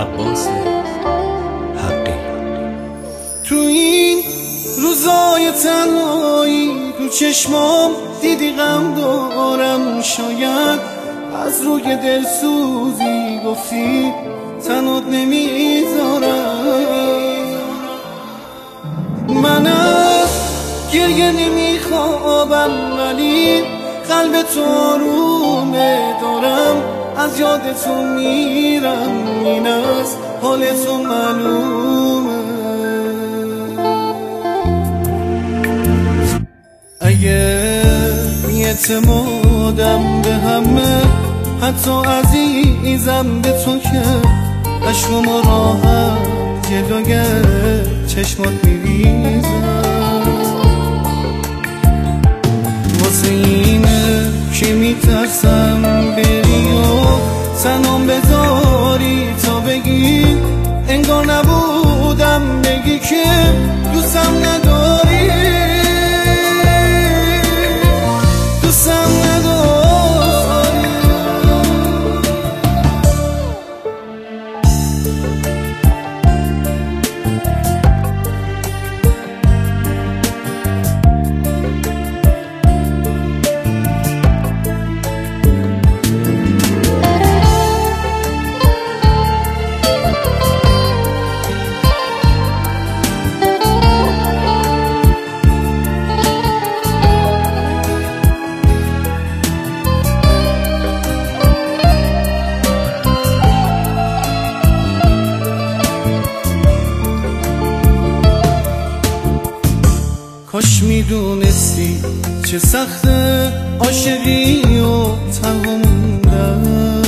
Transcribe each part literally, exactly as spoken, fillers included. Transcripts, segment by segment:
عباس حقی. تو این روزای تنهایی تو چشمام دیدی غم دارم، شاید از روی دلسوزی گفتی تنات نمیذارم. من از گریه نمیخوابم ولی قلب تو آرومه دارم، از یاد تو میرم، این از حال تو معلومه. اگه اعتمادم به همه، حتی عزیزم به تو که عشقم راحت جلوی چشمات میریزم. واسه اینه که میترسم بری و تنام بذاری تا بگی انگار نبودم، بگی که دوستم نداری، دوستم نداری. کاش میدونستی چه سخته عاشقی و تنها موندن،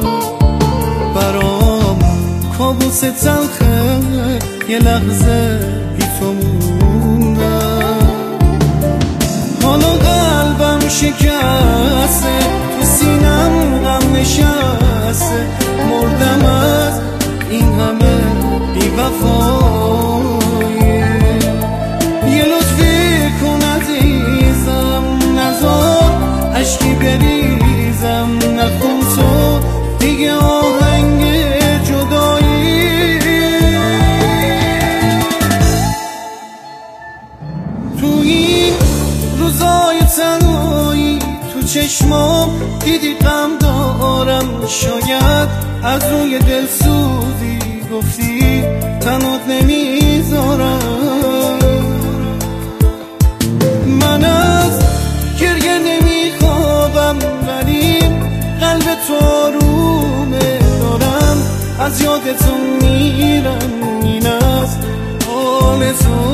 برام کابوس تلخه یه لحظه بی تو موندن. حالا قلبم شکسته، تو سینم غم نشسته، مردم از این همه بی وفایی. یه لطفی کن عزیزم، نذار عشقی بریزم، نکن تو دیگه آهنگ جدایی. تو این روزای تنهایی تو چشمام دیدی غم دارم، شاید از روی دلسوزی گفتی تنات نمیذارم. من از گریه نمیخوابم ولی قلب تو آرومه دارم، از یاد تو میرم، این از حال تو